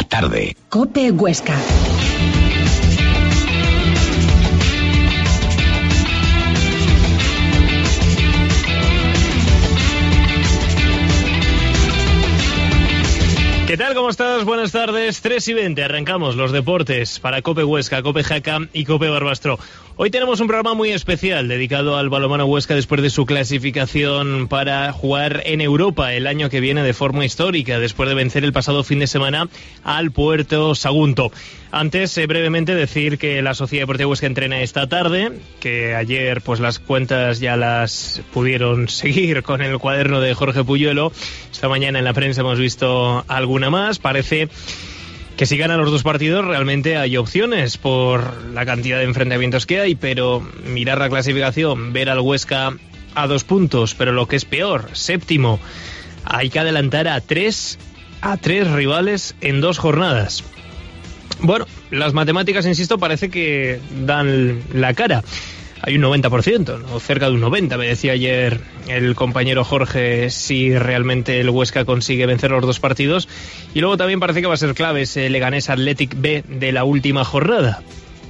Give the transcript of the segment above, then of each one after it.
tarde. COPE Huesca. ¿Qué tal? ¿Cómo estás? Buenas tardes. 3:20. Arrancamos los deportes para COPE Huesca, COPE Jaca y COPE Barbastro. Hoy tenemos un programa muy especial dedicado al balonmano Huesca después de su clasificación para jugar en Europa el año que viene de forma histórica, después de vencer el pasado fin de semana al Puerto Sagunto. Antes, brevemente decir que la Sociedad Deportiva Huesca entrena esta tarde, que ayer pues las cuentas ya las pudieron seguir con el cuaderno de Jorge Puyuelo. Esta mañana en la prensa hemos visto alguna más. Parece que si ganan los dos partidos realmente hay opciones por la cantidad de enfrentamientos que hay, pero mirar la clasificación, ver al Huesca a 2 puntos, pero lo que es peor, séptimo, hay que adelantar a tres rivales en 2 jornadas. Bueno, las matemáticas, insisto, parece que dan la cara. Hay un 90%, ¿no? Cerca de un 90%, me decía ayer el compañero Jorge, si realmente el Huesca consigue vencer los 2 partidos. Y luego también parece que va a ser clave ese Leganés Athletic B de la última jornada.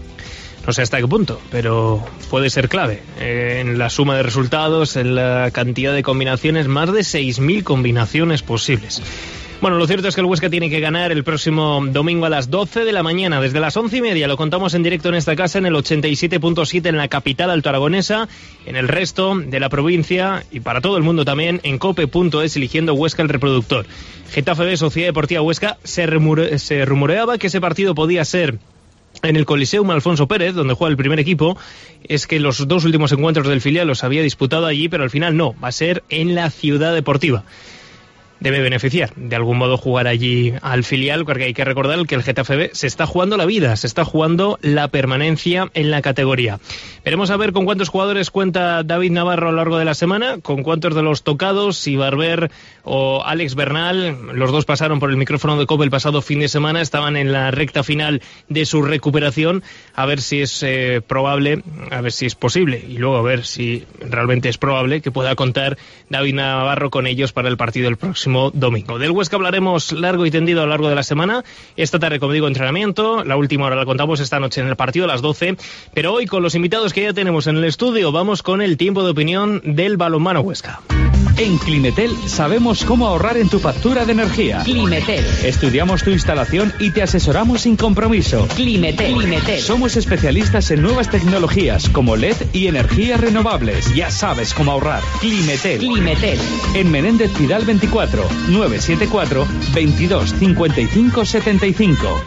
No sé hasta qué punto, pero puede ser clave en la suma de resultados, en la cantidad de combinaciones, más de 6.000 combinaciones posibles. Bueno, lo cierto es que el Huesca tiene que ganar el próximo domingo a las 12 de la mañana. Desde las 11:30 lo contamos en directo en esta casa, en el 87.7 en la capital altoaragonesa, en el resto de la provincia y para todo el mundo también en cope.es, eligiendo Huesca el reproductor. Getafe B, Sociedad Deportiva Huesca, se rumoreaba que ese partido podía ser en el Coliseum Alfonso Pérez, donde juega el primer equipo. Es que los 2 últimos encuentros del filial los había disputado allí, pero al final no, va a ser en la Ciudad Deportiva. Debe beneficiar de algún modo jugar allí al filial, porque hay que recordar que el Getafe B se está jugando la vida, se está jugando la permanencia en la categoría. Veremos a ver con cuántos jugadores cuenta David Navarro a lo largo de la semana, con cuántos de los tocados, si Barber o Alex Bernal, los dos pasaron por el micrófono de COPE el pasado fin de semana, estaban en la recta final de su recuperación, a ver si es probable, a ver si es posible, y luego a ver si realmente es probable que pueda contar David Navarro con ellos para el partido del próximo domingo. Del Huesca hablaremos largo y tendido a lo largo de la semana. Esta tarde, como digo, entrenamiento. La última hora la contamos esta noche en el partido a las 12. Pero hoy, con los invitados que ya tenemos en el estudio, vamos con el tiempo de opinión del balonmano Huesca. En Climetel sabemos cómo ahorrar en tu factura de energía. Climetel. Estudiamos tu instalación y te asesoramos sin compromiso. Climetel. Somos especialistas en nuevas tecnologías como LED y energías renovables. Ya sabes cómo ahorrar. Climetel. En Menéndez Pidal 24, 974 22 55 75.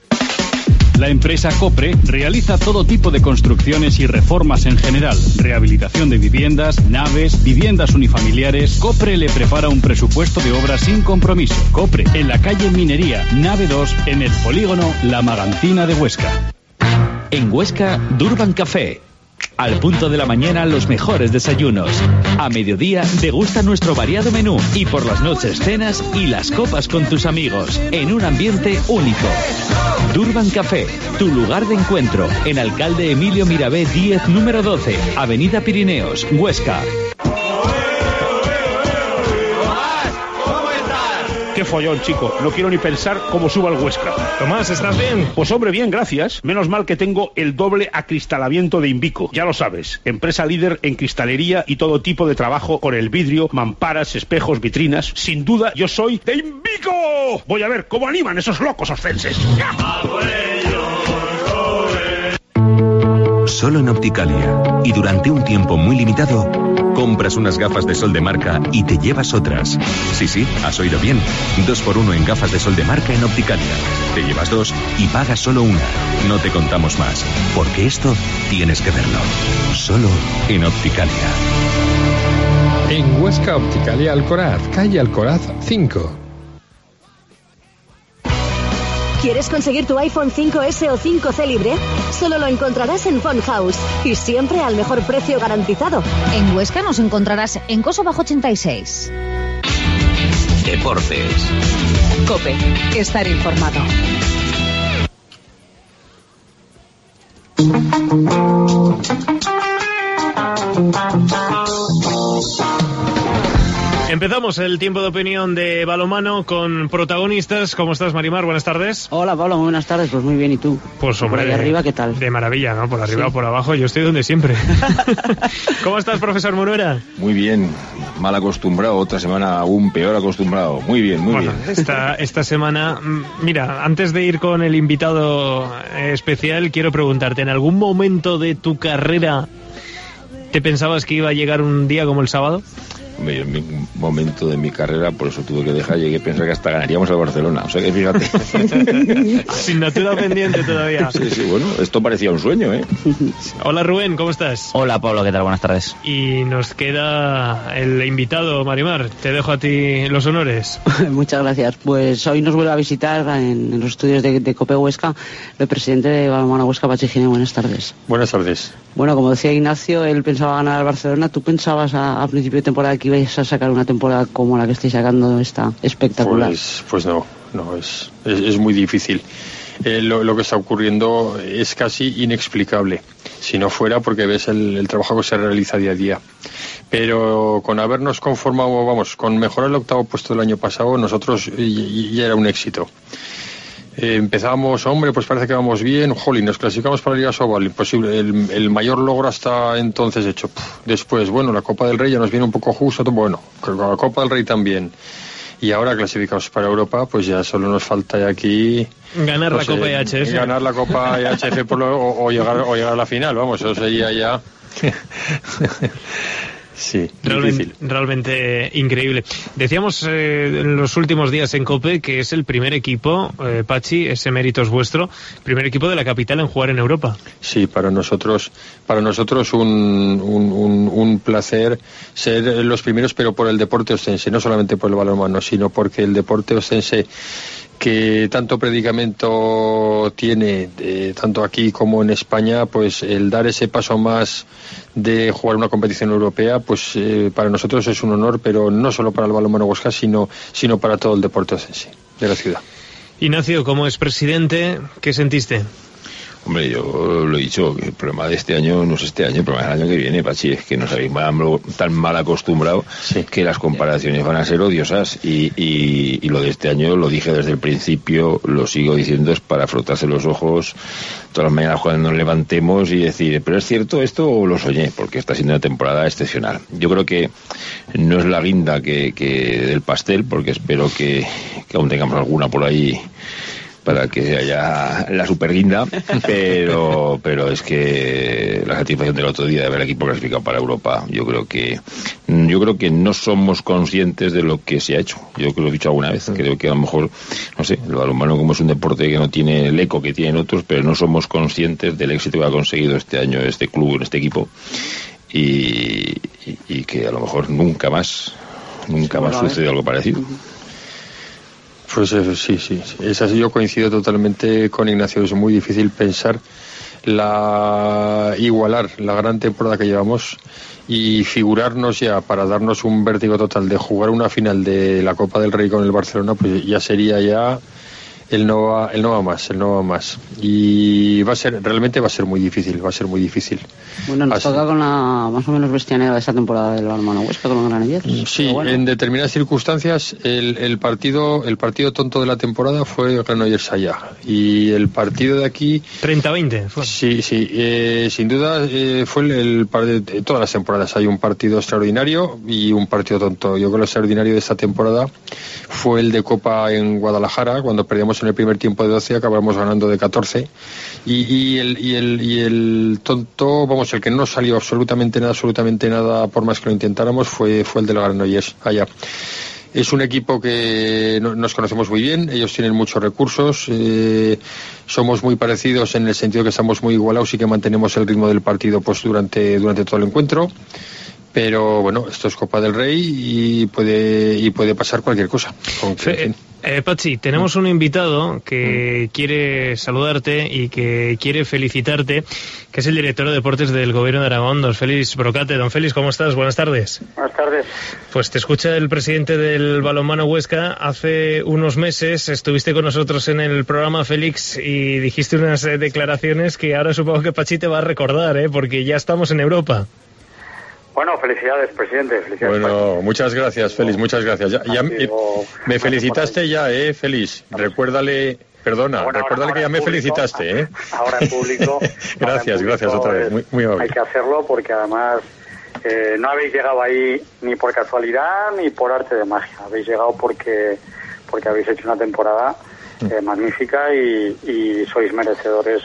La empresa Copre realiza todo tipo de construcciones y reformas en general, rehabilitación de viviendas, naves, viviendas unifamiliares. Copre le prepara un presupuesto de obra sin compromiso. Copre, en la calle Minería, nave 2, en el polígono La Magantina de Huesca. En Huesca, Durban Café. Al punto de la mañana, los mejores desayunos. A mediodía, degusta nuestro variado menú. Y por las noches, cenas y las copas con tus amigos. En un ambiente único. Durban Café, tu lugar de encuentro. En Alcalde Emilio Mirabé 10, número 12. Avenida Pirineos, Huesca. Qué follón, chico. No quiero ni pensar cómo suba el Huesca. Tomás, ¿estás bien? Pues hombre, bien, gracias. Menos mal que tengo el doble acristalamiento de Invico. Ya lo sabes, empresa líder en cristalería y todo tipo de trabajo con el vidrio, mamparas, espejos, vitrinas. Sin duda, yo soy de Invico. Voy a ver cómo animan esos locos oscenses. Solo en Opticalia, y durante un tiempo muy limitado, compras unas gafas de sol de marca y te llevas otras. Sí, has oído bien. 2x1 en gafas de sol de marca en Opticalia. Te llevas 2 y pagas solo una. No te contamos más, porque esto tienes que verlo. Solo en Opticalia. En Huesca, Opticalia Alcoraz, calle Alcoraz 5. ¿Quieres conseguir tu iPhone 5S o 5C libre? Solo lo encontrarás en Phone House y siempre al mejor precio garantizado. En Huesca nos encontrarás en Coso Bajo 86. Deportes. COPE. Estar informado. Empezamos el tiempo de opinión de balonmano con protagonistas. ¿Cómo estás, Marimar? Buenas tardes. Hola, Pablo, muy buenas tardes. Pues muy bien, ¿y tú? Pues hombre, por ahí arriba, ¿qué tal? De maravilla, ¿no? Por arriba o por abajo, yo estoy donde siempre. ¿Cómo estás, profesor Munuera? Muy bien, mal acostumbrado, otra semana aún peor acostumbrado. Muy bien, muy bien. Esta semana, mira, antes de ir con el invitado especial, quiero preguntarte, ¿en algún momento de tu carrera te pensabas que iba a llegar un día como el sábado? En un momento de mi carrera, por eso tuve que dejar, llegué a pensar que hasta ganaríamos al Barcelona. O sea que fíjate. Asignatura pendiente todavía. Sí, bueno, esto parecía un sueño, ¿eh? Hola, Rubén, ¿cómo estás? Hola, Pablo, ¿qué tal? Buenas tardes. Y nos queda el invitado, Marimar. Te dejo a ti los honores. Muchas gracias. Pues hoy nos vuelve a visitar en los estudios de COPE Huesca el presidente de Balonmano Huesca, Patxi Giner. Buenas tardes. Buenas tardes. Bueno, como decía Ignacio, él pensaba ganar al Barcelona. ¿Tú pensabas a principio de temporada que ibais a sacar una temporada como la que estáis sacando, esta espectacular? Pues no, es muy difícil. Lo que está ocurriendo es casi inexplicable, si no fuera porque ves el trabajo que se realiza día a día. Pero con habernos conformado, con mejorar el octavo puesto del año pasado, nosotros ya era un éxito. Empezábamos, pues parece que vamos bien, nos clasificamos para la Liga Sobal, imposible, el mayor logro hasta entonces hecho. Después, la Copa del Rey ya nos viene un poco justo, la Copa del Rey también. Y ahora clasificados para Europa, pues ya solo nos falta aquí ganar la Copa IHF. Ganar la Copa IHF o llegar a la final, eso sería ya... Sí, realmente increíble. Decíamos en los últimos días en COPE que es el primer equipo, Patxi, ese mérito es vuestro, primer equipo de la capital en jugar en Europa. Sí, para nosotros un placer ser los primeros, pero por el deporte ostense, no solamente por el balonmano, sino porque el deporte ostense, que tanto predicamento tiene, tanto aquí como en España, pues el dar ese paso más de jugar una competición europea, pues para nosotros es un honor, pero no solo para el balonmano Huesca, sino para todo el deporte ostense de la ciudad. Ignacio, como expresidente, ¿qué sentiste? Hombre, yo lo he dicho, que el problema de este año no es este año, el problema del año que viene, Patxi, es que nos habéis tan mal acostumbrado que las comparaciones van a ser odiosas y lo de este año lo dije desde el principio, lo sigo diciendo, es para frotarse los ojos todas las mañanas cuando nos levantemos y decir, ¿pero es cierto esto o lo soñé? Porque está siendo una temporada excepcional. Yo creo que no es la guinda que del pastel, porque espero que aún tengamos alguna por ahí para que haya la superguinda, pero es que la satisfacción del otro día de ver al equipo clasificado para Europa, yo creo que no somos conscientes de lo que se ha hecho. Yo creo que lo he dicho alguna vez, creo que a lo mejor, no sé, el balonmano como es un deporte que no tiene el eco que tienen otros, pero no somos conscientes del éxito que ha conseguido este año este club, este equipo, y que a lo mejor nunca más sucede algo parecido. Pues sí. Es así, yo coincido totalmente con Ignacio. Es muy difícil pensar igualar la gran temporada que llevamos y figurarnos ya para darnos un vértigo total de jugar una final de la Copa del Rey con el Barcelona, pues ya sería ya el no va más. Y realmente va a ser muy difícil. Bueno, nos toca con la más o menos bestianera de esta temporada del balonmano Huesca con los Granollers. Sí, en determinadas circunstancias el partido tonto de la temporada fue Granollers allá. Y el partido de aquí... 30-20 fue. Sí, sin duda fue el partido de todas las temporadas. Hay un partido extraordinario y un partido tonto. Yo creo que lo extraordinario de esta temporada fue el de Copa en Guadalajara, cuando perdíamos en el primer tiempo de 12, acabamos ganando de 14. Y el tonto, el que no salió absolutamente nada, por más que lo intentáramos, fue el de los Granollers allá. Es un equipo que nos conocemos muy bien, ellos tienen muchos recursos, somos muy parecidos en el sentido que estamos muy igualados y que mantenemos el ritmo del partido pues durante todo el encuentro. Pero esto es Copa del Rey y puede pasar cualquier cosa. Patxi, tenemos un invitado que quiere saludarte y que quiere felicitarte, que es el director de deportes del Gobierno de Aragón, don Félix Brocate. Don Félix, ¿cómo estás? Buenas tardes. Buenas tardes. Pues te escucha el presidente del balonmano Huesca. Hace unos meses estuviste con nosotros en el programa, Félix, y dijiste unas declaraciones que ahora supongo que Patxi te va a recordar, porque ya estamos en Europa. Bueno, felicidades, presidente. Felicidades, bueno, muchas gracias, Félix, muchas gracias. Ya me felicitaste ya, Félix. Recuérdale... Perdona, bueno, recuérdale que ya me felicitaste, Ahora en público. Gracias otra vez, muy amable. Hay que hacerlo porque además no habéis llegado ahí ni por casualidad ni por arte de magia. Habéis llegado porque habéis hecho una temporada magnífica y sois merecedores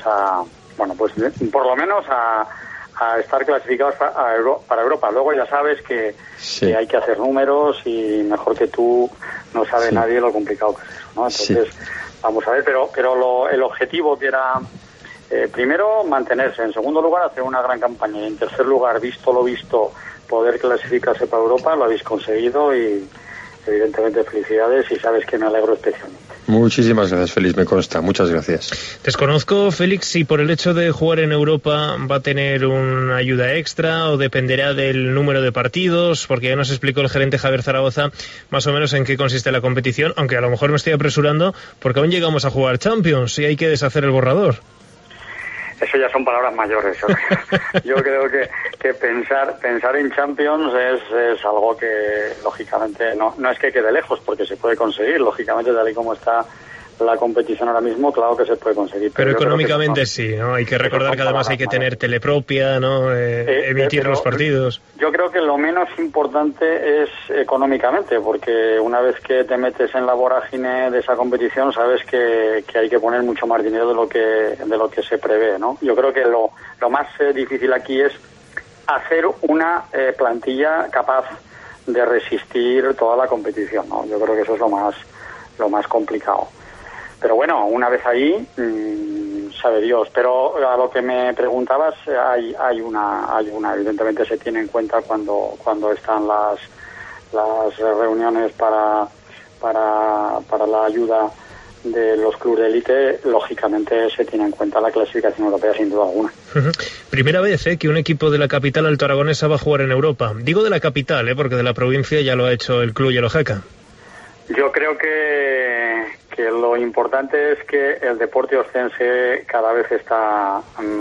por lo menos a estar clasificados para Europa. Luego ya sabes que hay que hacer números y mejor que tú no sabe nadie lo complicado que es eso, ¿no? Entonces, vamos a ver, pero el objetivo que era, primero, mantenerse. En segundo lugar, hacer una gran campaña. Y en tercer lugar, visto lo visto, poder clasificarse para Europa, lo habéis conseguido y, evidentemente, felicidades y sabes que me alegro especialmente. Muchísimas gracias, Félix, me consta. Muchas gracias. Desconozco, Félix, si por el hecho de jugar en Europa va a tener una ayuda extra o dependerá del número de partidos, porque ya nos explicó el gerente Javier Zaragoza más o menos en qué consiste la competición, aunque a lo mejor me estoy apresurando porque aún llegamos a jugar Champions y hay que deshacer el borrador. Eso ya son palabras mayores. Yo creo que pensar en Champions es algo que, lógicamente, no es que quede lejos, porque se puede conseguir. Lógicamente, tal y como está la competición ahora mismo, claro que se puede conseguir. Pero económicamente sí, ¿no? Hay que recordar que además hay que tener telepropia, ¿no? Emitir los partidos. Yo creo que lo menos importante es económicamente, porque una vez que te metes en la vorágine de esa competición, sabes que hay que poner mucho más dinero de lo que se prevé, ¿no? Yo creo que lo más difícil aquí es hacer una plantilla capaz de resistir toda la competición, ¿no? Yo creo que eso es lo más complicado. Pero bueno, una vez ahí, sabe Dios. Pero a lo que me preguntabas, hay una, evidentemente se tiene en cuenta cuando están las reuniones para la ayuda de los clubes de élite, lógicamente se tiene en cuenta la clasificación europea sin duda alguna. Primera vez que un equipo de la capital altoaragonesa va a jugar en Europa. Digo de la capital, porque de la provincia ya lo ha hecho el club Yellow Jaca. Yo creo que lo importante es que el deporte oscense cada vez está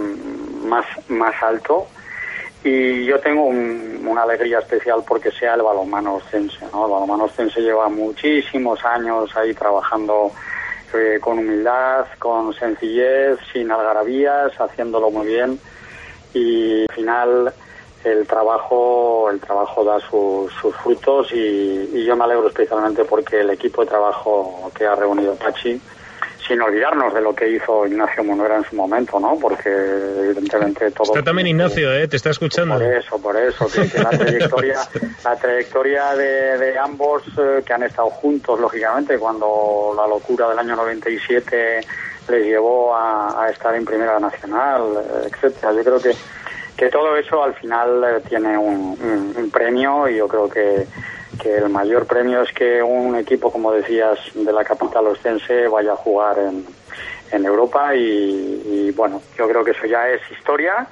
más alto y yo tengo una alegría especial porque sea el balonmano oscense, ¿no? El balonmano oscense lleva muchísimos años ahí trabajando con humildad, con sencillez, sin algarabías, haciéndolo muy bien y al final el trabajo da sus frutos y yo me alegro especialmente porque el equipo de trabajo que ha reunido Pachi, sin olvidarnos de lo que hizo Ignacio Munuera en su momento, ¿no? Porque evidentemente todo... Está también Ignacio, te está escuchando. Por eso, que la trayectoria de ambos que han estado juntos, lógicamente, cuando la locura del año 97 les llevó a estar en Primera Nacional, etcétera. Yo creo que todo eso al final tiene un premio y yo creo que el mayor premio es que un equipo, como decías, de la capital oscense vaya a jugar en Europa y bueno, yo creo que eso ya es historia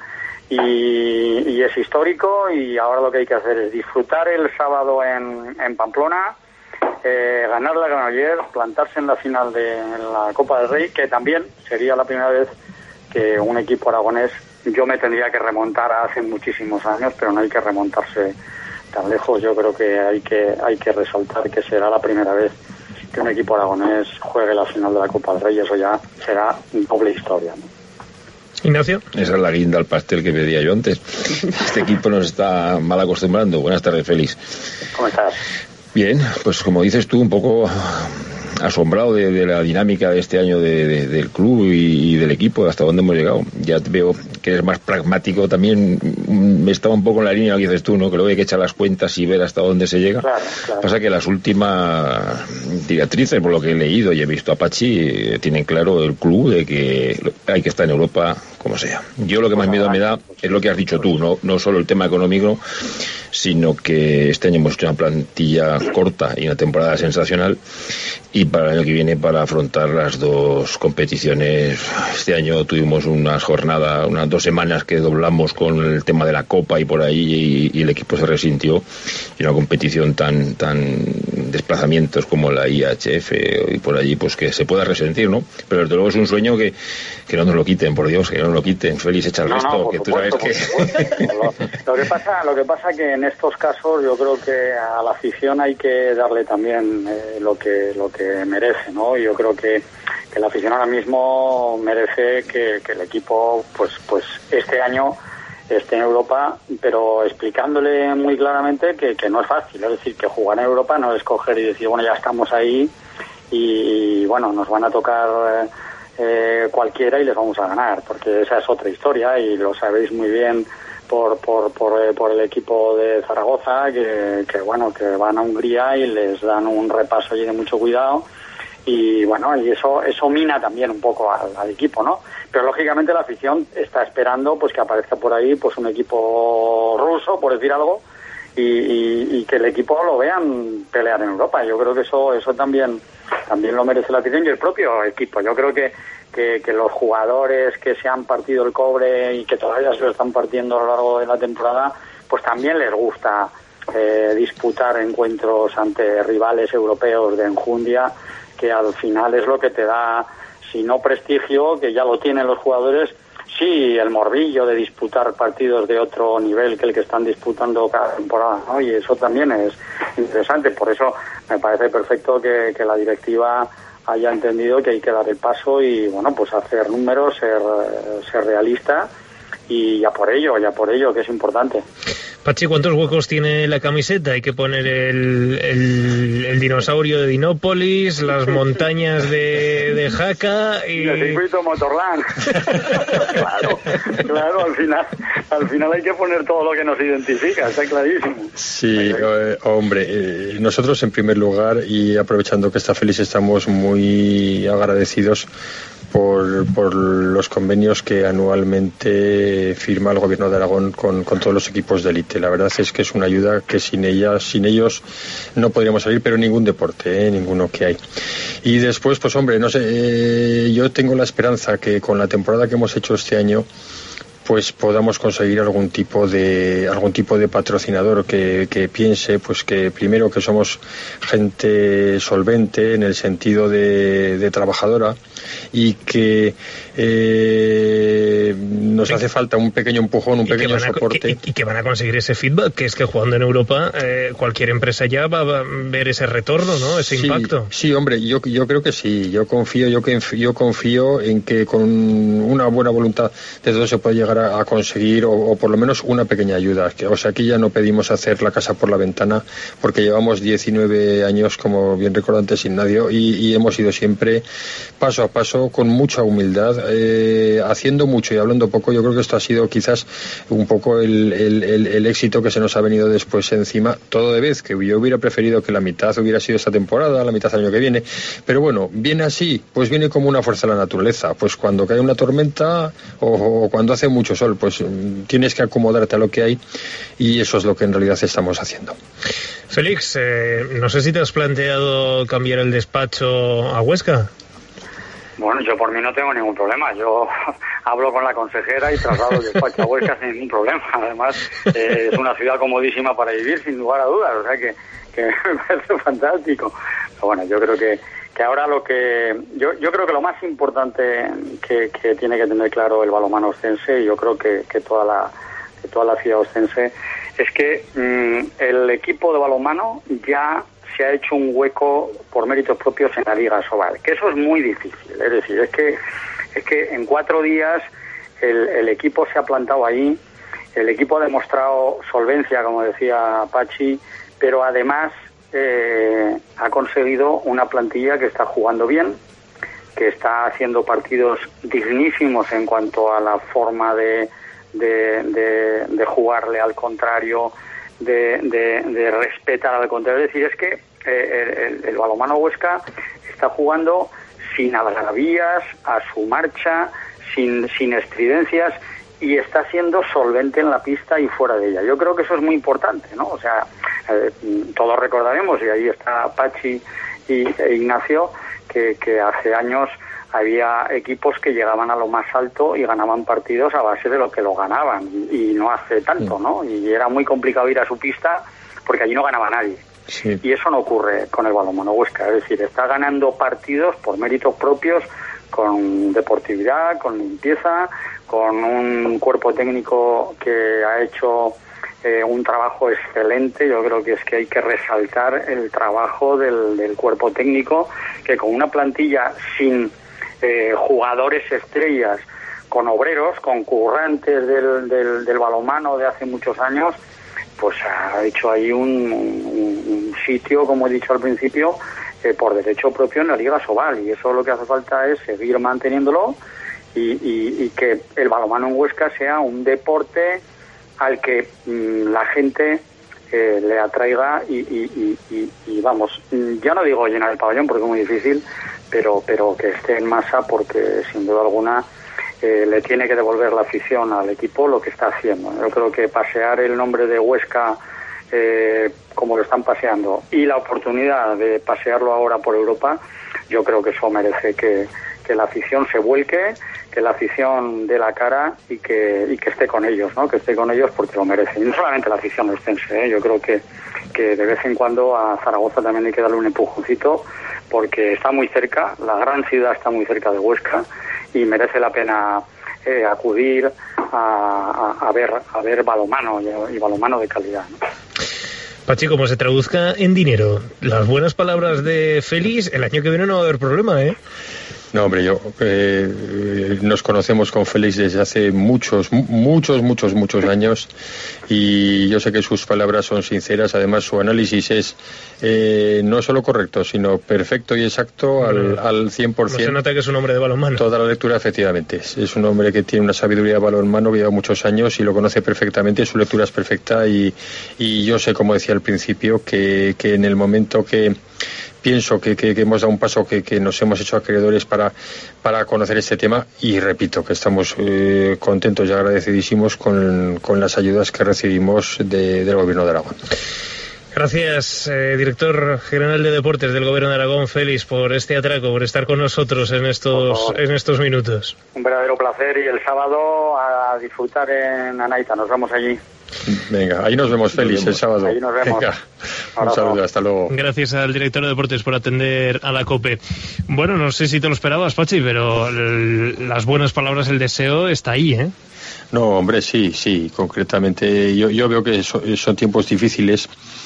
y es histórico y ahora lo que hay que hacer es disfrutar el sábado en Pamplona, ganar la Granollers, plantarse en la final de la Copa del Rey, que también sería la primera vez que un equipo aragonés. Yo me tendría que remontar a hace muchísimos años, pero no hay que remontarse tan lejos. Yo creo que hay que resaltar que será la primera vez que un equipo aragonés juegue la final de la Copa del Rey. Eso ya será doble historia, ¿no? Ignacio. Esa es la guinda al pastel que pedía yo antes. Este equipo nos está mal acostumbrando. Buenas tardes, Félix. ¿Cómo estás? Bien, pues como dices tú, un poco asombrado de la dinámica de este año del club y del equipo, hasta dónde hemos llegado. Ya veo que eres más pragmático también. Estaba un poco en la línea que dices tú, ¿no? Que luego hay que echar las cuentas y ver hasta dónde se llega. Claro. Pasa que las últimas directrices, por lo que he leído y he visto a Pachi, tienen claro el club de que hay que estar en Europa como sea. Yo lo que más miedo me da es lo que has dicho tú, no solo el tema económico, sino que este año hemos hecho una plantilla corta y una temporada sensacional, y para el año que viene, para afrontar las dos competiciones, este año tuvimos unas 2 semanas que doblamos con el tema de la Copa y por ahí, y el equipo se resintió, y una competición tan desplazamientos como la IHF y por allí, pues que se pueda resentir, ¿no? Pero desde luego es un sueño que no nos lo quiten, por Dios, que no nos lo quiten. Félix, echa el resto, que tú sabes que... Lo que pasa que en estos casos yo creo que a la afición hay que darle también lo que merece, ¿no? Yo creo que la afición ahora mismo merece que el equipo pues este año esté en Europa, pero explicándole muy claramente que no es fácil, es decir, que jugar en Europa no es coger y decir, bueno, ya estamos ahí y bueno, nos van a tocar cualquiera y les vamos a ganar, porque esa es otra historia y lo sabéis muy bien por el equipo de Zaragoza, que bueno, que van a Hungría y les dan un repaso allí de mucho cuidado. Y bueno, y eso mina también un poco al equipo, ¿no? Pero lógicamente la afición está esperando pues que aparezca por ahí pues un equipo ruso, por decir algo, y que el equipo lo vean pelear en Europa. Yo creo que eso también lo merece la afición y el propio equipo. Yo creo que los jugadores que se han partido el cobre y que todavía se lo están partiendo a lo largo de la temporada, pues también les gusta disputar encuentros ante rivales europeos de enjundia, que al final es lo que te da, si no prestigio, que ya lo tienen los jugadores, sí el morbillo de disputar partidos de otro nivel que el que están disputando cada temporada, ¿no? Y eso también es interesante. Por eso me parece perfecto que la directiva haya entendido que hay que dar el paso y, bueno, pues hacer números, ser realista y ya por ello, que es importante. Pachi, ¿cuántos huecos tiene la camiseta? Hay que poner el dinosaurio de Dinópolis, las montañas de Jaca y... el circuito Motorland. Claro, al final hay que poner todo lo que nos identifica, está clarísimo. Sí, hombre, nosotros en primer lugar, y aprovechando que está Félix, estamos muy agradecidos por los convenios que anualmente firma el Gobierno de Aragón con todos los equipos de élite. La verdad es que es una ayuda que sin ellos no podríamos salir, pero ningún deporte, ninguno que hay. Y después, pues hombre, no sé, yo tengo la esperanza que con la temporada que hemos hecho este año pues podamos conseguir algún tipo de patrocinador que piense pues que primero que somos gente solvente en el sentido de trabajadora y que nos hace falta un pequeño empujón, un pequeño soporte. Y que van a conseguir ese feedback, que es que jugando en Europa cualquier empresa ya va a ver ese retorno, ¿no? Ese impacto. Sí, hombre, yo creo que sí. Yo confío en que con una buena voluntad de todo se puede llegar a conseguir o por lo menos una pequeña ayuda. O sea, aquí ya no pedimos hacer la casa por la ventana porque llevamos 19 años, como bien recuerdo antes, sin nadie y hemos ido siempre paso a paso con mucha humildad, haciendo mucho y hablando poco. Yo creo que esto ha sido quizás un poco el éxito que se nos ha venido después encima. Todo de vez que yo hubiera preferido que la mitad hubiera sido esta temporada, la mitad el año que viene, pero bueno, viene así, pues viene como una fuerza de la naturaleza. Pues cuando cae una tormenta o cuando hace mucho sol, pues tienes que acomodarte a lo que hay y eso es lo que en realidad estamos haciendo. Félix, no sé si te has planteado cambiar el despacho a Huesca. Bueno, yo por mí no tengo ningún problema. Yo hablo con la consejera y traslado el despacho a Huesca sin ningún problema. Además, es una ciudad comodísima para vivir, sin lugar a dudas. O sea que me parece fantástico. Pero bueno, yo creo que ahora yo creo que lo más importante que tiene que tener claro el balonmano ostense, y yo creo que toda la ciudad ostense, es que el equipo de balonmano ya se ha hecho un hueco por méritos propios en la Liga Sobal, que eso es muy difícil. Es decir, es que en 4 días el equipo se ha plantado ahí, el equipo ha demostrado solvencia, como decía Pachi, pero además ha conseguido una plantilla que está jugando bien, que está haciendo partidos dignísimos en cuanto a la forma de jugarle al contrario, de respetar al contrario. Es decir, es que el balonmano Huesca está jugando sin algarabías, a su marcha, sin estridencias, y está siendo solvente en la pista y fuera de ella. Yo creo que eso es muy importante, ¿no? O sea, todos recordaremos, y ahí está Pachi e Ignacio, que hace años había equipos que llegaban a lo más alto y ganaban partidos a base de lo que lo ganaban, y no hace tanto, ¿no? Y era muy complicado ir a su pista porque allí no ganaba nadie. Sí. Y eso no ocurre con el balonmano Huesca, es decir, está ganando partidos por méritos propios, con deportividad, con limpieza, con un cuerpo técnico que ha hecho un trabajo excelente. Yo creo que hay que resaltar el trabajo del cuerpo técnico, que con una plantilla sin jugadores estrellas, con obreros, con currantes del balonmano de hace muchos años, pues ha hecho ahí un sitio, como he dicho al principio, por derecho propio en la Liga Sobal, y eso lo que hace falta es seguir manteniéndolo y que el balonmano en Huesca sea un deporte al que la gente le atraiga y vamos, ya no digo llenar el pabellón porque es muy difícil, pero que esté en masa, porque sin duda alguna le tiene que devolver la afición al equipo lo que está haciendo. Yo creo que pasear el nombre de Huesca como lo están paseando, y la oportunidad de pasearlo ahora por Europa, yo creo que eso merece que la afición se vuelque, que la afición dé la cara y que esté con ellos, ¿no? Que esté con ellos porque lo merecen. Y no solamente la afición ostense, yo creo que de vez en cuando a Zaragoza también hay que darle un empujoncito, porque está muy cerca, la gran ciudad está muy cerca de Huesca, y merece la pena acudir a ver balonmano y balonmano de calidad, ¿no? Pachi, como se traduzca en dinero las buenas palabras de Félix, el año que viene no va a haber problema, ¿eh? No, hombre, nos conocemos con Félix desde hace muchos años, y yo sé que sus palabras son sinceras. Además, su análisis es no solo correcto, sino perfecto y exacto al 100%. No se nota que es un hombre de balonmano. Toda la lectura, efectivamente. Es un hombre que tiene una sabiduría de balonmano que lleva muchos años y lo conoce perfectamente. Su lectura es perfecta y yo sé, como decía al principio, que en el momento que pienso que hemos dado un paso, que nos hemos hecho acreedores para conocer este tema, y repito que estamos contentos y agradecidísimos con las ayudas que recibimos del Gobierno de Aragón. Gracias, director general de Deportes del Gobierno de Aragón, Félix, por este atraco, por estar con nosotros en estos minutos. Un verdadero placer, y el sábado a disfrutar en Anaita. Nos vemos allí. Venga, ahí nos vemos, Félix, el sábado. Ahí nos vemos. Venga, un saludo, hasta luego. Gracias al director de Deportes por atender a la COPE. Bueno, no sé si te lo esperabas, Pachi, pero las buenas palabras, el deseo está ahí, ¿eh? No, hombre, sí, concretamente yo veo que son tiempos difíciles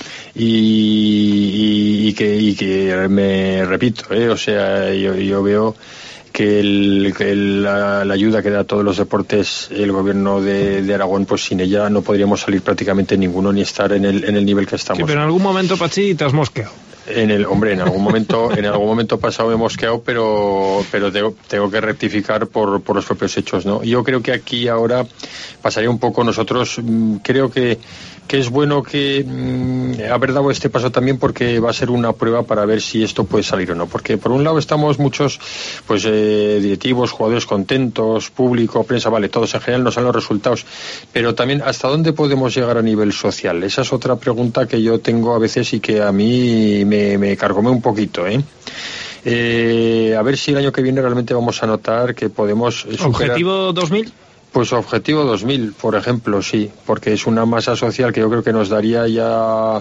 y que me repito, o sea, yo veo que la ayuda que da a todos los deportes el Gobierno de Aragón, pues sin ella no podríamos salir prácticamente ninguno ni estar en el nivel que estamos. Sí, pero en algún momento, Pachi, te has mosqueado. En algún momento pasado me he mosqueado, pero tengo que rectificar por los propios hechos, ¿no? Yo creo que aquí ahora pasaría un poco. Nosotros creo que es bueno haber dado este paso también, porque va a ser una prueba para ver si esto puede salir o no. Porque por un lado estamos muchos, pues directivos, jugadores contentos, público, prensa, vale, todos en general nos dan los resultados, pero también hasta dónde podemos llegar a nivel social. Esa es otra pregunta que yo tengo a veces y que a mí me carcome un poquito, ¿eh? A ver si el año que viene realmente vamos a notar que podemos superar. ¿Objetivo 2000? Pues objetivo 2000, por ejemplo, sí, porque es una masa social que yo creo que nos daría ya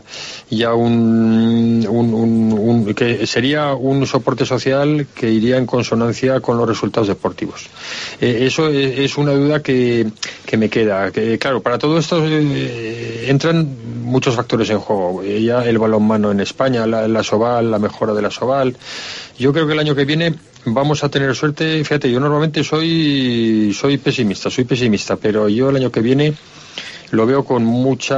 que sería un soporte social que iría en consonancia con los resultados deportivos. Eso es una duda que me queda. Que, claro, para todo esto entran muchos factores en juego. Ya el balonmano en España, la Sobal, la mejora de la Sobal. Yo creo que el año que viene vamos a tener suerte. Fíjate, yo normalmente soy pesimista, pero yo el año que viene lo veo con mucha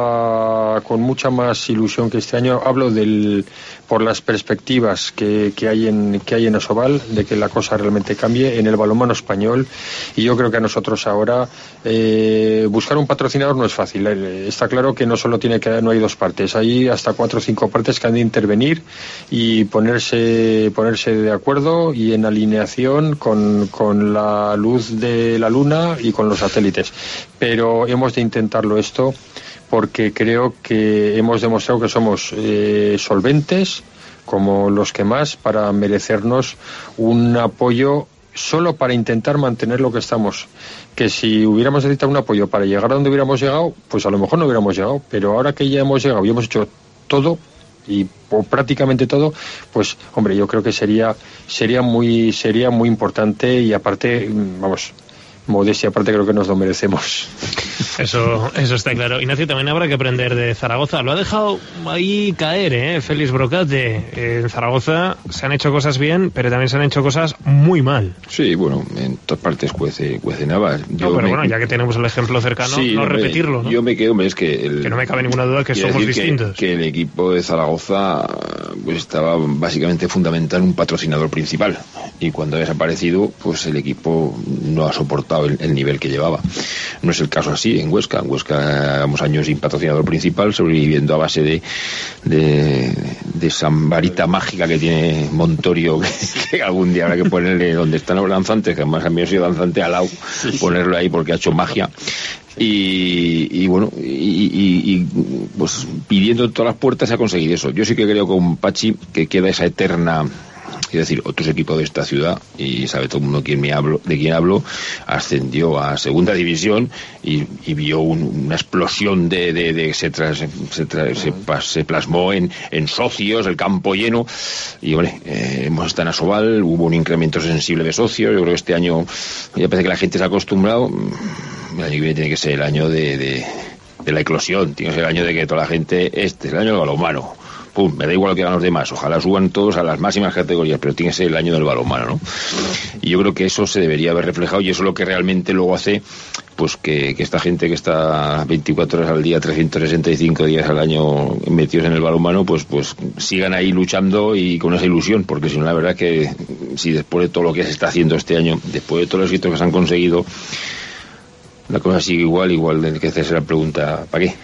más ilusión que este año. Hablo por las perspectivas que hay en Asobal, de que la cosa realmente cambie en el balonmano español, y yo creo que a nosotros ahora buscar un patrocinador no es fácil. Está claro que no hay dos partes, hay hasta 4 o 5 partes que han de intervenir y ponerse de acuerdo y en alineación con la luz de la luna y con los satélites, pero hemos de intentarlo esto, porque creo que hemos demostrado que somos solventes, como los que más, para merecernos un apoyo solo para intentar mantener lo que estamos. Que si hubiéramos necesitado un apoyo para llegar a donde hubiéramos llegado, pues a lo mejor no hubiéramos llegado, pero ahora que ya hemos llegado y hemos hecho todo, y por prácticamente todo, pues hombre, yo creo que sería muy importante, y aparte, vamos, modestia aparte, creo que nos lo merecemos. Eso está claro. Ignacio, también habrá que aprender de Zaragoza. Lo ha dejado ahí caer, Félix Brocate. En Zaragoza se han hecho cosas bien, pero también se han hecho cosas muy mal. Sí, bueno, en todas partes cuece navas. Bueno, ya que tenemos el ejemplo cercano, sí, no repetirlo, ¿no? Yo me quedo, es que... que no me cabe ninguna duda que somos distintos. Que el equipo de Zaragoza pues estaba básicamente fundamental en un patrocinador principal, y cuando ha desaparecido, pues el equipo no ha soportado el nivel que llevaba. No es el caso así en Huesca. En Huesca llevamos años sin patrocinador principal, sobreviviendo a base de esa varita mágica que tiene Montorio, que algún día habrá que ponerle donde están los danzantes, que además a mí ha sido danzante al lado, ponerlo ahí porque ha hecho magia. Y bueno, pues pidiendo todas las puertas se ha conseguido eso. Yo sí que creo con Pachi que queda esa eterna, es decir, otros equipos de esta ciudad, y sabe todo el mundo de quién hablo, ascendió a segunda división y vio una explosión se plasmó en socios, el campo lleno, y hombre, hemos estado en Asobal, hubo un incremento sensible de socios. Yo creo que este año ya parece que la gente se ha acostumbrado. El año que viene tiene que ser el año de la eclosión, tiene que ser el año de que toda la gente, es el año del balonmano. Pum, me da igual lo que hagan los demás, ojalá suban todos a las máximas categorías, pero tiene que ser el año del balonmano, ¿no? Y yo creo que eso se debería haber reflejado, y eso es lo que realmente luego hace pues que esta gente que está 24 horas al día, 365 días al año metidos en el balonmano, pues sigan ahí luchando y con esa ilusión, porque si no, la verdad que si después de todo lo que se está haciendo este año, después de todos los éxitos que se han conseguido, la cosa sigue igual de que hacerse la pregunta, ¿para qué?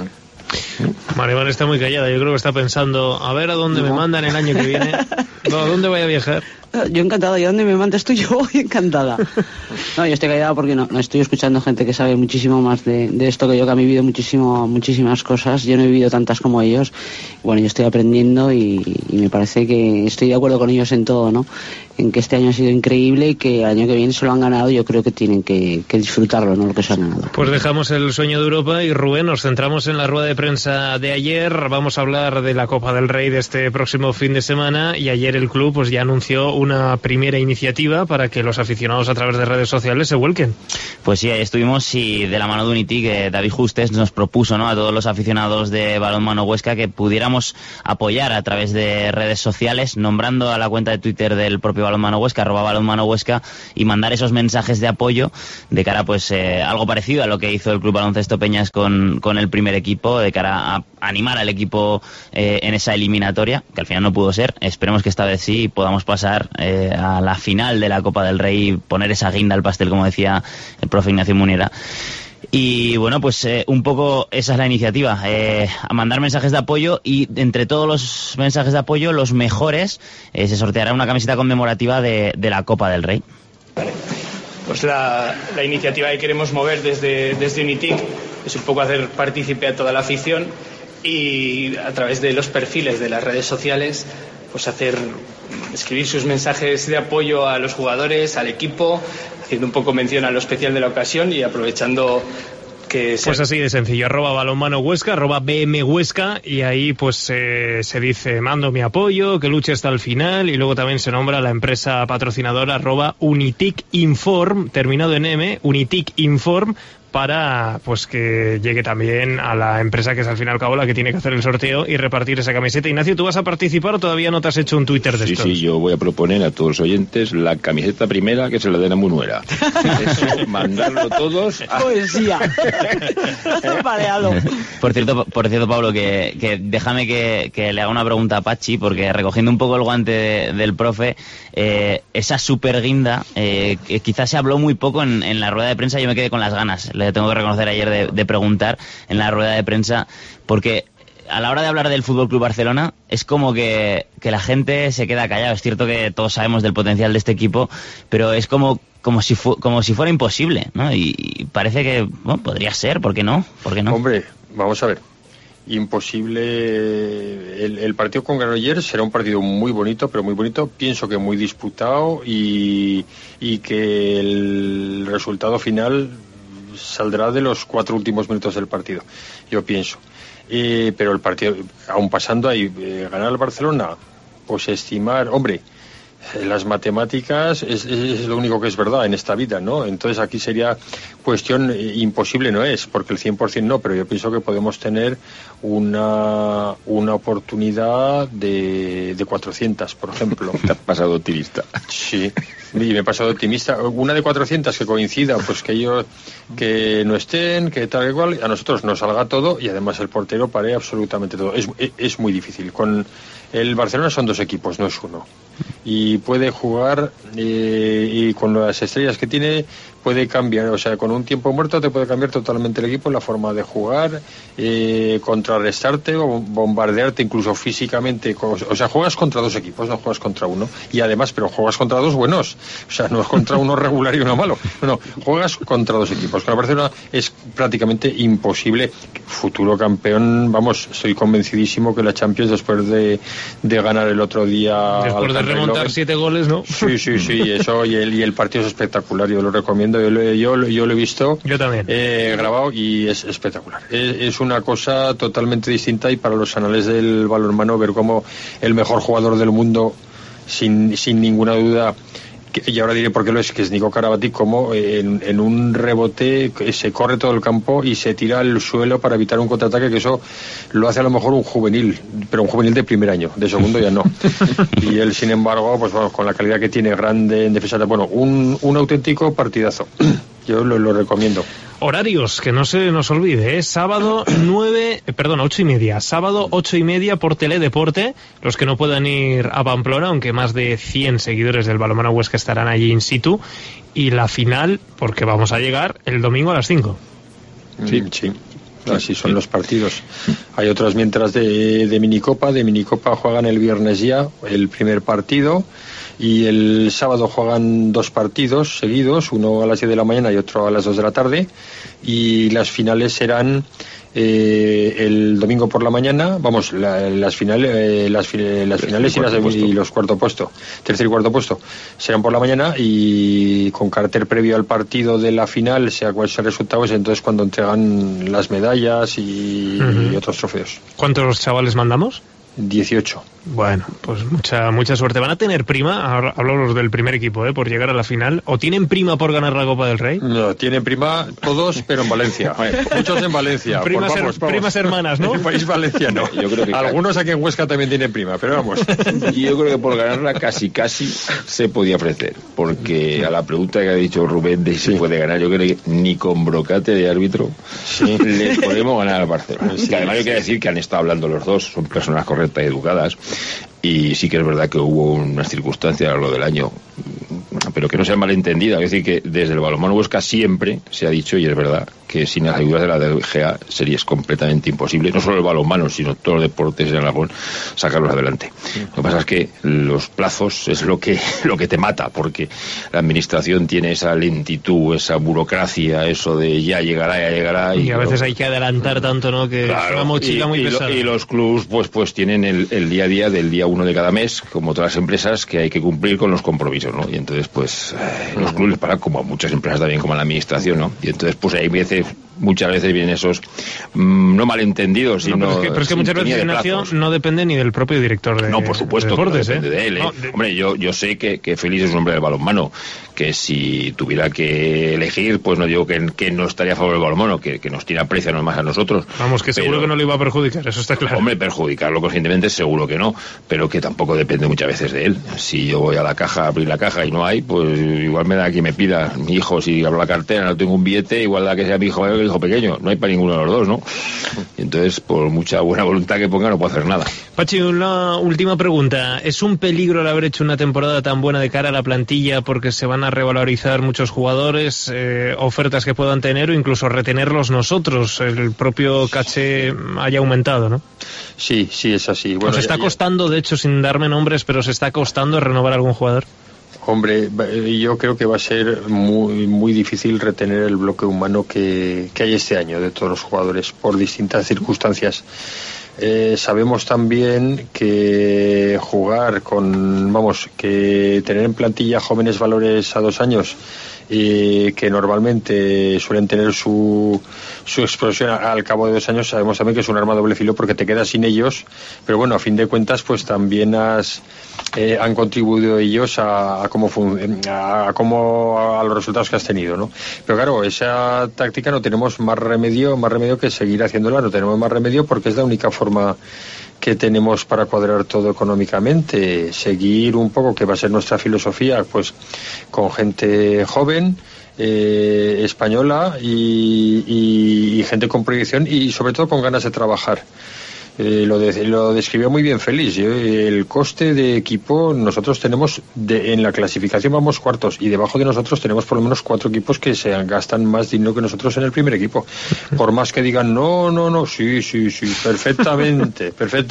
Maribán está muy callada, yo creo que está pensando, a ver a dónde me mandan el año que viene, ¿a dónde voy a viajar? Yo encantada, y a dónde me mandas tú, yo voy encantada. No, yo estoy callada porque no estoy escuchando gente que sabe muchísimo más de esto que yo, que han vivido muchísimas cosas. Yo no he vivido tantas como ellos. Bueno, yo estoy aprendiendo y me parece que estoy de acuerdo con ellos en todo, ¿no? En que este año ha sido increíble y que el año que viene se lo han ganado. Yo creo que tienen que disfrutarlo, ¿no? Lo que se han ganado. Pues dejamos el sueño de Europa y, Rubén, nos centramos en la rueda de prensa de ayer. Vamos a hablar de la Copa del Rey de este próximo fin de semana, y ayer el club pues ya anunció una primera iniciativa para que los aficionados a través de redes sociales se vuelquen. Pues sí, ahí estuvimos, y de la mano de Unitic, David Justes nos propuso, ¿no?, a todos los aficionados de Balonmano Huesca que pudiéramos apoyar a través de redes sociales, nombrando a la cuenta de Twitter del propio Balonmano Huesca, @balonmanohuesca, y mandar esos mensajes de apoyo de cara pues algo parecido a lo que hizo el Club Baloncesto Peñas con el primer equipo, de cara a animar al equipo en esa eliminatoria, que al final no pudo ser. Esperemos que esta vez sí podamos pasar a la final de la Copa del Rey y poner esa guinda al pastel, como decía el profe Ignacio Muniera. Y bueno, pues un poco esa es la iniciativa, a mandar mensajes de apoyo, y entre todos los mensajes de apoyo, los mejores, se sorteará una camiseta conmemorativa de la Copa del Rey. Vale. Pues la iniciativa que queremos mover desde Unitic es un poco hacer partícipe a toda la afición, y a través de los perfiles de las redes sociales pues escribir sus mensajes de apoyo a los jugadores, al equipo, haciendo un poco mención a lo especial de la ocasión y aprovechando que... Pues así de sencillo, @balonmano Huesca, @BM Huesca, y ahí pues se dice, mando mi apoyo, que luche hasta el final, y luego también se nombra la empresa patrocinadora @Unitic Inform, terminado en M, Unitic Inform, para pues que llegue también a la empresa que es al fin y al cabo la que tiene que hacer el sorteo y repartir esa camiseta. Ignacio, ¿tú vas a participar o todavía no te has hecho un Twitter de estos? Sí, yo voy a proponer a todos los oyentes la camiseta primera que se la den a Munuera. Eso, mandarlo todos a... Poesía. Pareado. Por cierto, Pablo, que déjame que le haga una pregunta a Pachi, porque recogiendo un poco el guante del profe, esa super guinda, quizás se habló muy poco en la rueda de prensa. Yo me quedé con las ganas, le tengo que reconocer, ayer de preguntar en la rueda de prensa, porque a la hora de hablar del Fútbol Club Barcelona es como que la gente se queda callada. Es cierto que todos sabemos del potencial de este equipo, pero es como si fuera imposible, ¿no? Y parece que bueno, podría ser, ¿por qué no? Hombre, vamos a ver. Imposible. El partido con Granollers será un partido muy bonito, pero muy bonito, pienso que muy disputado, y que el resultado final saldrá de los 4 últimos minutos del partido, yo pienso. pero el partido, aún pasando ahí, ganar al Barcelona, pues estimar, hombre, las matemáticas es lo único que es verdad en esta vida, ¿no? Entonces aquí sería cuestión imposible, no es, porque el 100% no, pero yo pienso que podemos tener una oportunidad de 400, por ejemplo. Te has pasado optimista. Sí, y me he pasado optimista. Una de 400 que coincida, pues que ellos que no estén, que tal y cual, a nosotros nos salga todo y además el portero pare absolutamente todo. Es muy difícil. Con el Barcelona son 2 equipos, no es uno. Y puede jugar y con las estrellas que tiene puede cambiar, o sea, con un tiempo muerto te puede cambiar totalmente el equipo, la forma de jugar, contrarrestarte o bombardearte incluso físicamente, o sea, juegas contra 2 equipos, no juegas contra uno, y además, pero juegas contra 2 buenos, o sea, no es contra uno regular y uno malo, no, juegas contra 2 equipos. Con la Barcelona es prácticamente imposible. Futuro campeón, vamos, estoy convencidísimo que la Champions, después de ganar el otro día, después de remontar 7 goles, ¿no? Sí, eso, y el partido es espectacular, yo lo recomiendo. Yo lo he visto, yo también, grabado, y es espectacular. Es una cosa totalmente distinta, y para los anales del balonmano ver cómo el mejor jugador del mundo, sin ninguna duda, y ahora diré por qué lo es, que es Nico Karabatic, como en un rebote se corre todo el campo y se tira al suelo para evitar un contraataque, que eso lo hace a lo mejor un juvenil, pero un juvenil de primer año, de segundo ya no. Y él, sin embargo, pues bueno, con la calidad que tiene, grande en defensa, bueno, un auténtico partidazo. Yo lo recomiendo. Horarios, que no se nos olvide, sábado 8:30, sábado 8:30 por Teledeporte, los que no puedan ir a Pamplona, aunque más de 100 seguidores del balonmano Huesca estarán allí in situ, y la final, porque vamos a llegar el domingo a las 5. Sí. Así son los partidos. Hay otras mientras de minicopa. De minicopa juegan el viernes ya el primer partido, y el sábado juegan 2 partidos seguidos, uno a las 10 de la mañana y otro a las 2 de la tarde, y las finales serán el domingo por la mañana, vamos, las finales y los cuarto puesto, tercer y cuarto puesto serán por la mañana, y con carácter previo al partido de la final, sea cual sea el resultado, es entonces cuando entregan las medallas y otros trofeos. ¿Cuántos chavales mandamos? 18. Bueno, pues mucha suerte. ¿Van a tener prima? Ahora hablo los del primer equipo, por llegar a la final. ¿O tienen prima por ganar la Copa del Rey? No, tienen prima todos, pero en Valencia. Muchos en Valencia. Primas hermanas, ¿no? En el país valenciano. Yo creo que algunos aquí en Huesca también tienen prima, pero vamos. Yo creo que por ganarla casi se podía ofrecer. Porque a la pregunta que ha dicho Rubén de si se puede ganar, yo creo que ni con brocate de árbitro les podemos ganar al Barcelona. Que además yo quiero decir que han estado hablando los dos, son personas correctas y educadas, y sí que es verdad que hubo unas circunstancias a lo del año, pero que no sea malentendida. Es decir, que desde el balonmano Huesca siempre se ha dicho, y es verdad, que sin las ayudas de la DGA sería completamente imposible, no solo el balonmano, sino todos los deportes en Aragón, sacarlos adelante. Lo que pasa es que los plazos es lo que te mata, porque la administración tiene esa lentitud, esa burocracia, eso de ya llegará. Y a veces hay que adelantar tanto, ¿no? Que es una mochila muy pesada. Y los clubs pues tienen el día a día del día 1 de cada mes, como todas las empresas, que hay que cumplir con los compromisos, ¿no? Y entonces pues los clubs les pagan, como a muchas empresas también, como a la administración, ¿no? Y entonces pues ahí muchas veces vienen esos no malentendidos, sino pero es que muchas veces Ignacio no depende ni del propio director de por supuesto, de deportes, no depende de él. Hombre, yo sé que Félix es un hombre del balonmano, que si tuviera que elegir, pues no digo que no estaría a favor del balonmano, que nos tiene aprecio nomás a nosotros. Vamos, que seguro que no le iba a perjudicar, eso está claro. Hombre, perjudicarlo conscientemente seguro que no, pero que tampoco depende muchas veces de él. Si yo voy a la caja a abrir la caja y no hay, pues igual me da que me pida mi hijo, si abro la cartera, no tengo un billete, igual da que sea mi hijo mayor que el hijo pequeño, no hay para ninguno de los dos, ¿no? Y entonces, por mucha buena voluntad que ponga, no puedo hacer nada. Pachi, una última pregunta. ¿Es un peligro el haber hecho una temporada tan buena de cara a la plantilla, porque se van a revalorizar muchos jugadores, ofertas que puedan tener, o incluso retenerlos nosotros, el propio caché haya aumentado, ¿no? Sí, es así. Bueno, ¿Os está costando, de hecho, sin darme nombres, pero os está costando renovar algún jugador? Hombre, yo creo que va a ser muy, muy difícil retener el bloque humano que hay este año de todos los jugadores por distintas circunstancias. Sabemos también que que tener en plantilla jóvenes valores a 2 años que normalmente suelen tener su explosión al cabo de 2 años, sabemos también que es un arma doble filo porque te quedas sin ellos, pero bueno, a fin de cuentas pues también han contribuido ellos a los resultados que has tenido, ¿no? Pero claro, esa táctica no tenemos más remedio que seguir haciéndola, no tenemos más remedio porque es la única forma que tenemos para cuadrar todo económicamente, seguir un poco, que va a ser nuestra filosofía, pues con gente joven, española y gente con proyección y sobre todo con ganas de trabajar. Lo describió muy bien Félix. El coste de equipo, nosotros tenemos, en la clasificación vamos cuartos y debajo de nosotros tenemos por lo menos 4 equipos que se gastan más dinero que nosotros en el primer equipo. Por más que digan, no, sí, perfectamente.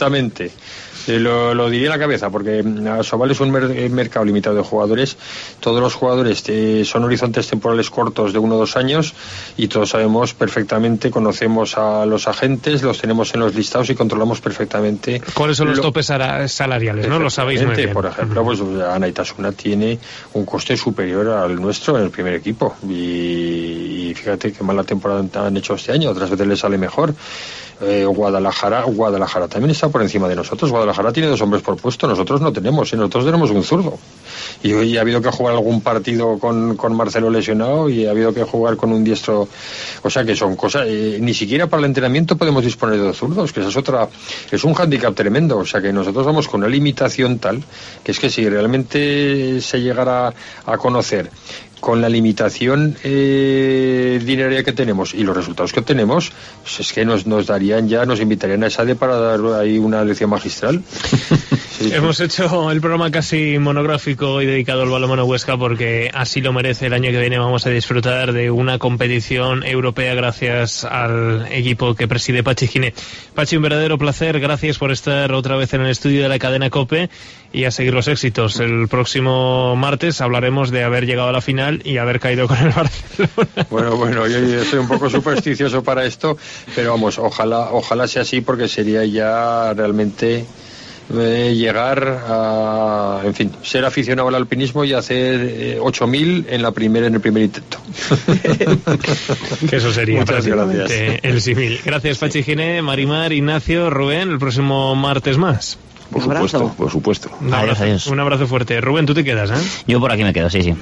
Lo diría en la cabeza, porque Asobal es un mercado limitado de jugadores. Todos los jugadores son horizontes temporales cortos de 1 o 2 años y todos sabemos perfectamente, conocemos a los agentes, los tenemos en los listados y controlamos perfectamente. ¿Cuáles son los topes salariales? ¿No? Lo sabéis muy bien. Por ejemplo, pues Anaitasuna tiene un coste superior al nuestro en el primer equipo y fíjate qué mala temporada han hecho este año, otras veces les sale mejor. Guadalajara también está por encima de nosotros. Guadalajara tiene 2 hombres por puesto, nosotros no tenemos, nosotros tenemos un zurdo. Y hoy ha habido que jugar algún partido con Marcelo lesionado y ha habido que jugar con un diestro, o sea que son cosas, ni siquiera para el entrenamiento podemos disponer de 2 zurdos, que esa es un hándicap tremendo, o sea que nosotros vamos con una limitación tal, que es que si realmente se llegara a conocer con la limitación dineraria que tenemos y los resultados que obtenemos, pues es que nos invitarían a SADE para dar ahí una lección magistral. Sí. Hemos hecho el programa casi monográfico hoy dedicado al balonmano Huesca porque así lo merece. El año que viene vamos a disfrutar de una competición europea gracias al equipo que preside Pachi Gine. Pachi, un verdadero placer, gracias por estar otra vez en el estudio de la cadena COPE y a seguir los éxitos. El próximo martes hablaremos de haber llegado a la final y haber caído con el Barcelona. Bueno, yo estoy un poco supersticioso para esto, pero vamos, ojalá sea así porque sería ya realmente llegar a, en fin, ser aficionado al alpinismo y hacer 8.000 en el primer intento. Que eso sería prácticamente el símil. Gracias, Pachi Gine, Marimar, Ignacio, Rubén, el próximo martes más. Por supuesto. Adiós. Un abrazo fuerte. Rubén, tú te quedas, ¿eh? Yo por aquí me quedo, sí.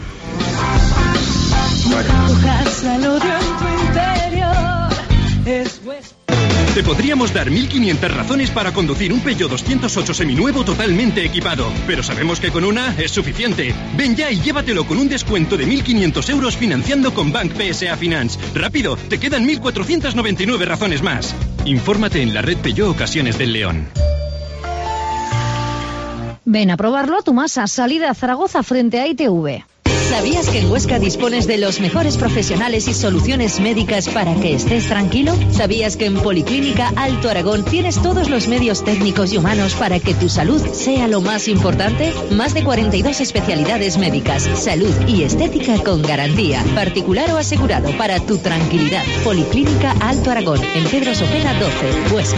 Te podríamos dar 1.500 razones para conducir un Peugeot 208 seminuevo totalmente equipado, pero sabemos que con una es suficiente. Ven ya y llévatelo con un descuento de 1.500 euros financiando con Bank PSA Finance. ¡Rápido! Te quedan 1.499 razones más. Infórmate en la red Peugeot Ocasiones del León. Ven a probarlo a tu masa. Salida a Zaragoza frente a ITV. ¿Sabías que en Huesca dispones de los mejores profesionales y soluciones médicas para que estés tranquilo? ¿Sabías que en Policlínica Alto Aragón tienes todos los medios técnicos y humanos para que tu salud sea lo más importante? Más de 42 especialidades médicas, salud y estética con garantía, particular o asegurado, para tu tranquilidad. Policlínica Alto Aragón, en Pedro Sopena 12, Huesca.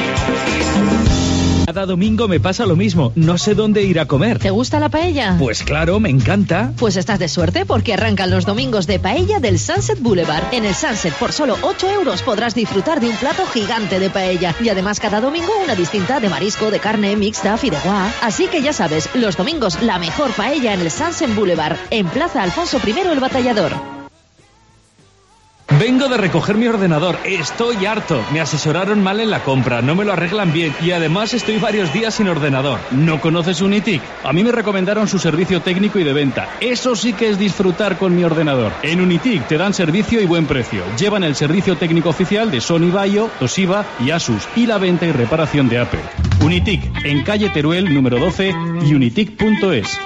Cada domingo me pasa lo mismo, no sé dónde ir a comer. ¿Te gusta la paella? Pues claro, me encanta. Pues estás de suerte porque arrancan los domingos de paella del Sunset Boulevard. En el Sunset, por solo 8 euros podrás disfrutar de un plato gigante de paella. Y además cada domingo una distinta de marisco, de carne, mixta, fideuá. Así que ya sabes, los domingos la mejor paella en el Sunset Boulevard, en Plaza Alfonso I el Batallador. Vengo de recoger mi ordenador, estoy harto. Me asesoraron mal en la compra, no me lo arreglan bien y además estoy varios días sin ordenador. ¿No conoces Unitic? A mí me recomendaron su servicio técnico y de venta. Eso sí que es disfrutar con mi ordenador. En Unitic te dan servicio y buen precio. Llevan el servicio técnico oficial de Sony Vaio, Toshiba y Asus y la venta y reparación de Apple. Unitic, en calle Teruel número 12 y unitic.es.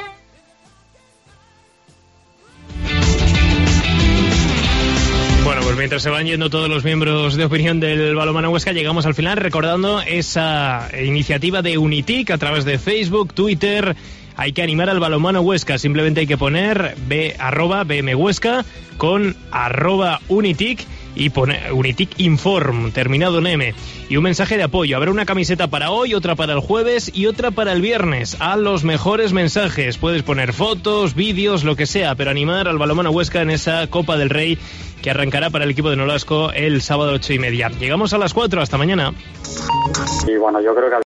Mientras se van yendo todos los miembros de opinión del Balonmano Huesca, llegamos al final recordando esa iniciativa de Unitic a través de Facebook, Twitter. Hay que animar al Balonmano Huesca, simplemente hay que poner @BM Huesca con @Unitic y pone Unitic Inform, terminado en M, y un mensaje de apoyo. Habrá una camiseta para hoy, otra para el jueves y otra para el viernes. A los mejores mensajes. Puedes poner fotos, vídeos, lo que sea, pero animar al balonmano Huesca en esa Copa del Rey que arrancará para el equipo de Nolasco el sábado 8:30. Llegamos a las 4, hasta mañana. Y bueno, yo creo que